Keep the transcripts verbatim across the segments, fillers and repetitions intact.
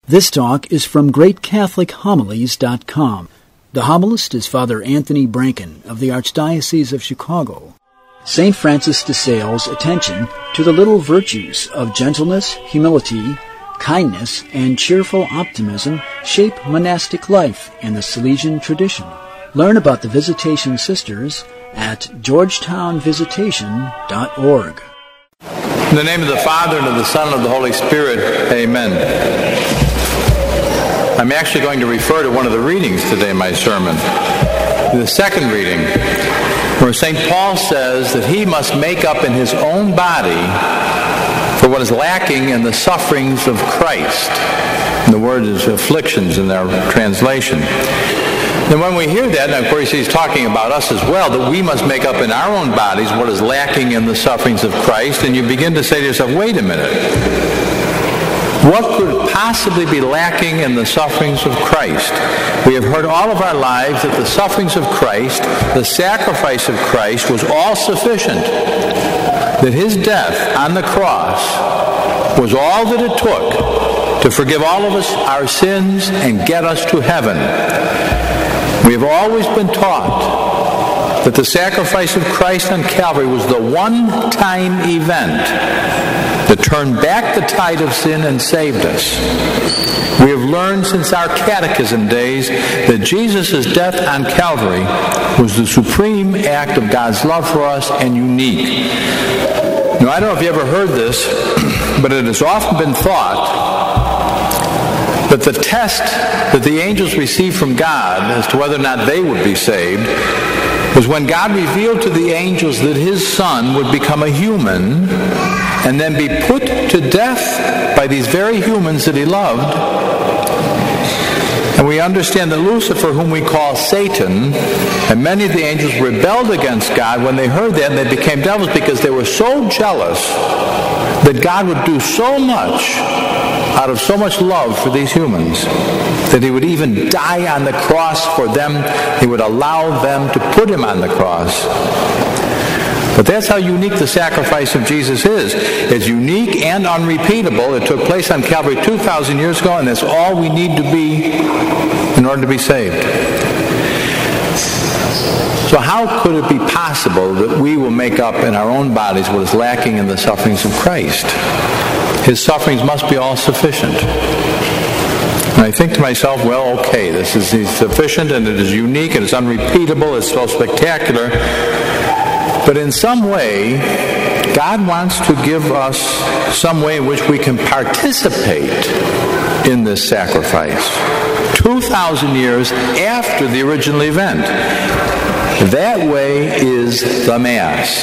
This talk is from Great Catholic Homilies dot com. The homilist is Father Anthony Branken of the Archdiocese of Chicago. Saint Francis de Sales' attention to the little virtues of gentleness, humility, kindness, and cheerful optimism shape monastic life and the Salesian tradition. Learn about the Visitation Sisters at georgetown visitation dot org. In the name of the Father, and of the Son, and of the Holy Spirit, amen. I'm actually going to refer to one of the readings today in my sermon. The second reading, where Saint Paul says that he must make up in his own body for what is lacking in the sufferings of Christ. And the word is afflictions in their translation. And when we hear that, and of course he's talking about us as well, that we must make up in our own bodies what is lacking in the sufferings of Christ, and you begin to say to yourself, wait a minute. What could possibly be lacking in the sufferings of Christ? We have heard all of our lives that the sufferings of Christ, the sacrifice of Christ, was all sufficient. That his death on the cross was all that it took to forgive all of us our sins and get us to heaven. We have always been taught that the sacrifice of Christ on Calvary was the one-time event that turned back the tide of sin and saved us. We have learned since our catechism days that Jesus' death on Calvary was the supreme act of God's love for us and unique. Now, I don't know if you ever heard this, but it has often been thought that the test that the angels received from God as to whether or not they would be saved was when God revealed to the angels that his Son would become a human and then be put to death by these very humans that he loved. And we understand that Lucifer, whom we call Satan, and many of the angels rebelled against God when they heard that, and they became devils because they were so jealous that God would do so much out of so much love for these humans that he would even die on the cross for them. He would allow them to put him on the cross. But that's how unique the sacrifice of Jesus is. It's unique and unrepeatable. It took place on Calvary two thousand years ago, and that's all we need to be in order to be saved. So how could it be possible that we will make up in our own bodies what is lacking in the sufferings of Christ? His sufferings must be all sufficient. And I think to myself, well, okay, this is sufficient, and it is unique, and it's unrepeatable, it's so spectacular. But in some way, God wants to give us some way in which we can participate in this sacrifice. two thousand years after the original event. That way is the Mass.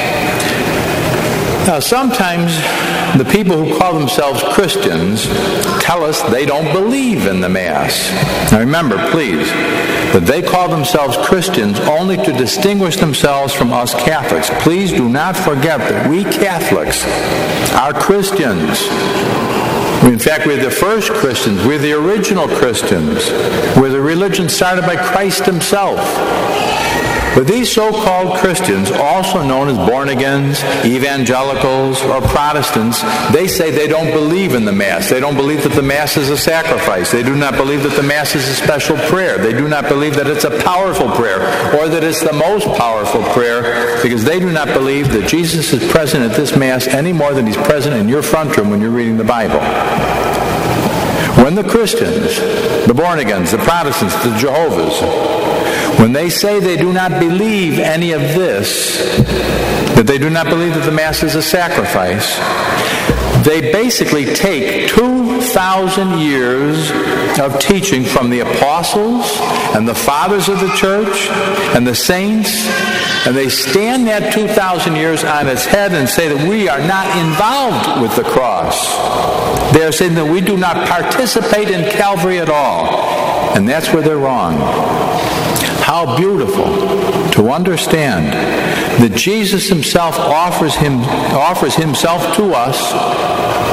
Now, sometimes the people who call themselves Christians tell us they don't believe in the Mass. Now remember, please, that they call themselves Christians only to distinguish themselves from us Catholics. Please do not forget that we Catholics are Christians. In fact, we're the first Christians. We're the original Christians. We're the religion started by Christ himself. But these so-called Christians, also known as born-agains, evangelicals, or Protestants, they say they don't believe in the Mass. They don't believe that the Mass is a sacrifice. They do not believe that the Mass is a special prayer. They do not believe that it's a powerful prayer, or that it's the most powerful prayer, because they do not believe that Jesus is present at this Mass any more than he's present in your front room when you're reading the Bible. When the Christians, the born-agains, the Protestants, the Jehovah's, when they say they do not believe any of this, that they do not believe that the Mass is a sacrifice, they basically take two thousand years of teaching from the apostles and the fathers of the church and the saints, and they stand that two thousand years on its head and say that we are not involved with the cross. They are saying that we do not participate in Calvary at all. And that's where they're wrong. How beautiful to understand that Jesus himself offers him offers himself to us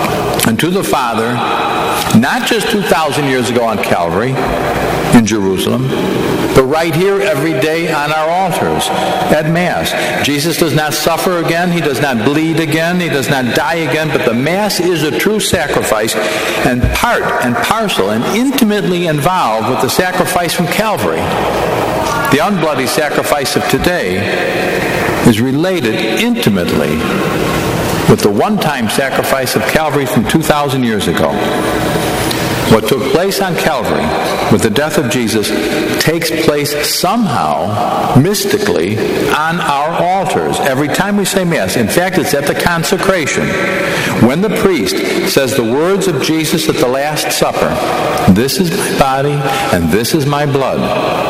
unto the Father, not just two thousand years ago on Calvary in Jerusalem, but right here every day on our altars at Mass. Jesus does not suffer again. He does not bleed again. He does not die again. But the Mass is a true sacrifice and part and parcel and intimately involved with the sacrifice from Calvary. The unbloody sacrifice of today is related intimately with the one-time sacrifice of Calvary from two thousand years ago. What took place on Calvary with the death of Jesus takes place somehow, mystically, on our altars every time we say Mass. In fact, it's at the consecration. When the priest says the words of Jesus at the Last Supper, "This is my body and this is my blood."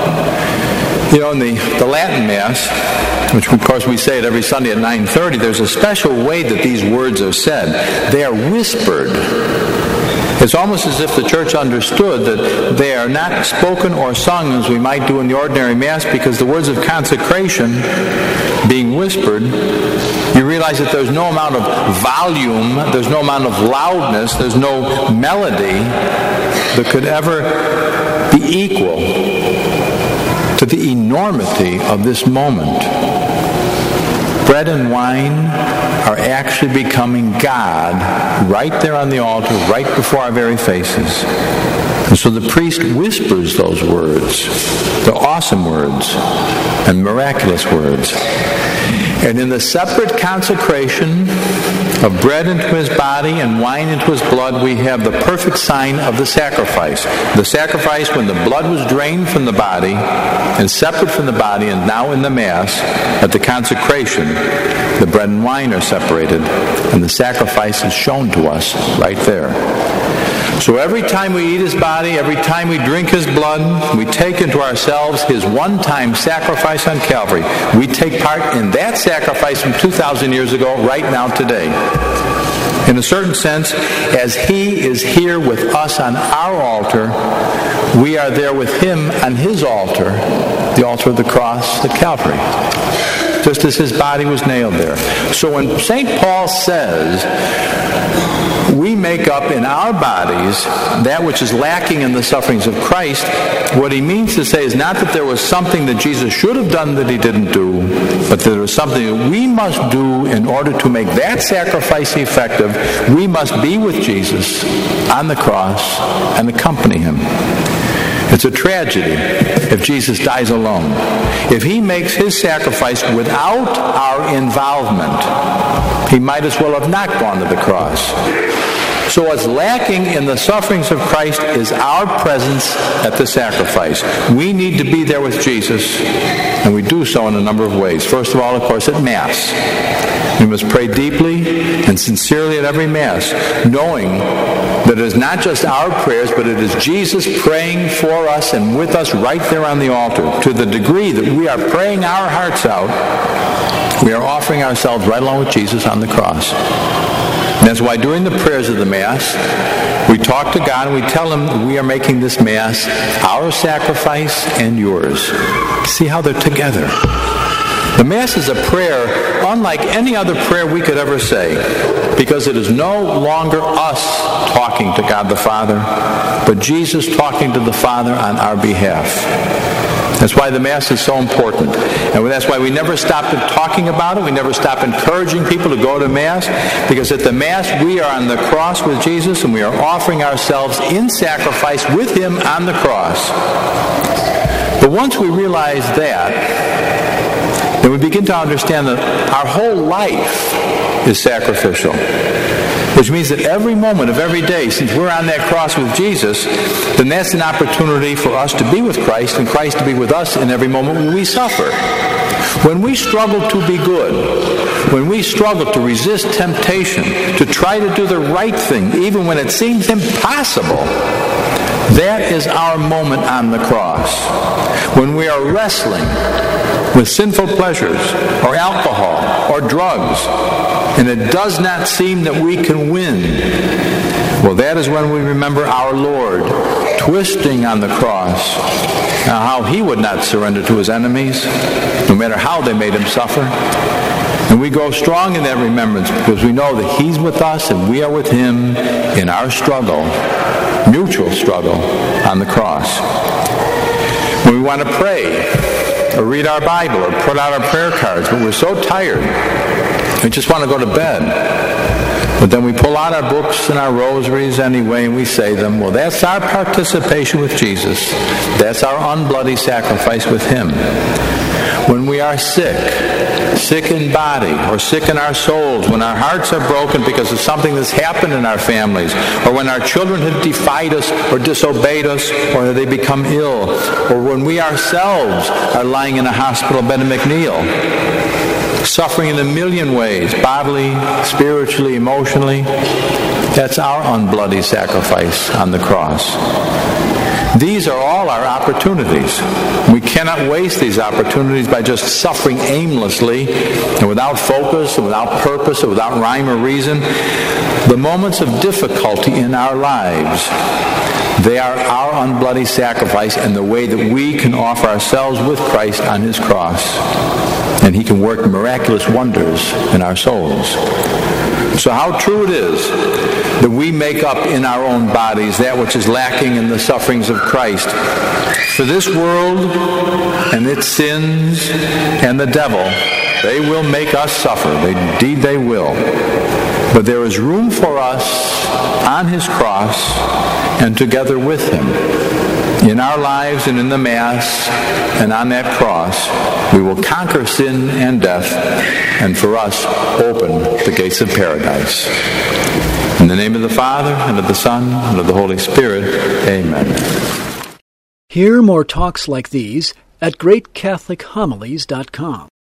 You know, in the, the Latin Mass, which of course we say it every Sunday at nine thirty, there's a special way that these words are said. They are whispered. It's almost as if the church understood that they are not spoken or sung as we might do in the ordinary Mass, because the words of consecration being whispered, you realize that there's no amount of volume, there's no amount of loudness, there's no melody that could ever be equal to the enormity of this moment. Bread and wine are actually becoming God right there on the altar, right before our very faces. And so the priest whispers those words, the awesome words and miraculous words. And in the separate consecration of bread into his body and wine into his blood, we have the perfect sign of the sacrifice. The sacrifice when the blood was drained from the body and separate from the body, and now in the Mass, at the consecration, the bread and wine are separated, and the sacrifice is shown to us right there. So every time we eat his body, every time we drink his blood, we take into ourselves his one-time sacrifice on Calvary. We take part in that sacrifice from two thousand years ago, right now, today. In a certain sense, as he is here with us on our altar, we are there with him on his altar, the altar of the cross at Calvary, just as his body was nailed there. So when Saint Paul says, we make up in our bodies that which is lacking in the sufferings of Christ, what he means to say is not that there was something that Jesus should have done that he didn't do, but that there was something that we must do in order to make that sacrifice effective. We must be with Jesus on the cross and accompany him. It's a tragedy if Jesus dies alone. If he makes his sacrifice without our involvement, he might as well have not gone to the cross. So what's lacking in the sufferings of Christ is our presence at the sacrifice. We need to be there with Jesus, and we do so in a number of ways. First of all, of course, at Mass. We must pray deeply and sincerely at every Mass, knowing that it is not just our prayers, but it is Jesus praying for us and with us right there on the altar. To the degree that we are praying our hearts out, we are offering ourselves right along with Jesus on the cross. And that's why during the prayers of the Mass, we talk to God and we tell him that we are making this Mass our sacrifice and yours. See how they're together. The Mass is a prayer unlike any other prayer we could ever say, because it is no longer us talking to God the Father, but Jesus talking to the Father on our behalf. That's why the Mass is so important. And that's why we never stop talking about it. We never stop encouraging people to go to Mass, because at the Mass we are on the cross with Jesus and we are offering ourselves in sacrifice with him on the cross. But once we realize that, then we begin to understand that our whole life is sacrificial. Which means that every moment of every day, since we're on that cross with Jesus, then that's an opportunity for us to be with Christ and Christ to be with us in every moment when we suffer. When we struggle to be good, when we struggle to resist temptation, to try to do the right thing, even when it seems impossible, that is our moment on the cross. When we are wrestling with sinful pleasures or alcohol or drugs, and it does not seem that we can win, well, that is when we remember our Lord twisting on the cross, now how he would not surrender to his enemies, no matter how they made him suffer. And we grow strong in that remembrance because we know that He's with us and we are with Him in our struggle, mutual struggle on the cross. When we want to pray or read our Bible or put out our prayer cards, but we're so tired, we just want to go to bed. But then we pull out our books and our rosaries anyway and we say them. Well, that's our participation with Jesus. That's our unbloody sacrifice with Him. When we are sick, sick in body or sick in our souls, when our hearts are broken because of something that's happened in our families, or when our children have defied us or disobeyed us, or they become ill, or when we ourselves are lying in a hospital bed in McNeil, suffering in a million ways, bodily, spiritually, emotionally, that's our unbloody sacrifice on the cross. These are all our opportunities. We cannot waste these opportunities by just suffering aimlessly and without focus and without purpose or without rhyme or reason. The moments of difficulty in our lives, they are our unbloody sacrifice and the way that we can offer ourselves with Christ on His cross. And He can work miraculous wonders in our souls. So how true it is that we make up in our own bodies that which is lacking in the sufferings of Christ. For this world and its sins and the devil, they will make us suffer. Indeed they will. But there is room for us on His cross and together with Him. In our lives and in the Mass and on that cross, we will conquer sin and death and for us open the gates of paradise. In the name of the Father, and of the Son, and of the Holy Spirit, amen. Hear more talks like these at great catholic homilies dot com.